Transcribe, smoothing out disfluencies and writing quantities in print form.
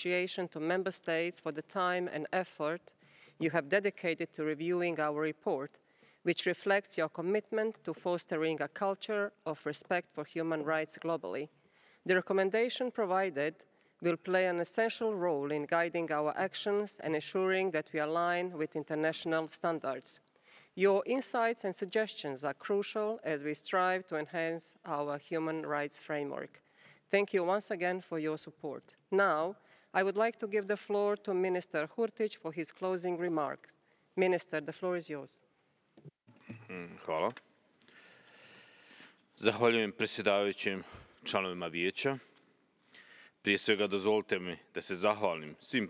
appreciation to Member States for the time and effort you have dedicated to reviewing our report, which reflects your commitment to fostering a culture of respect for human rights globally. The recommendation provided will play an essential role in guiding our actions and ensuring that we align with international standards. Your insights and suggestions are crucial as we strive to enhance our human rights framework. Thank you once again for your support. Now, I would like to give the floor to Minister Hurtić for his closing remarks. Minister, the floor is yours. Hvala. Zahvaljujem predsjedavajućim članovima Vijeća. Prije svega dozvolite mi da se zahvalim svim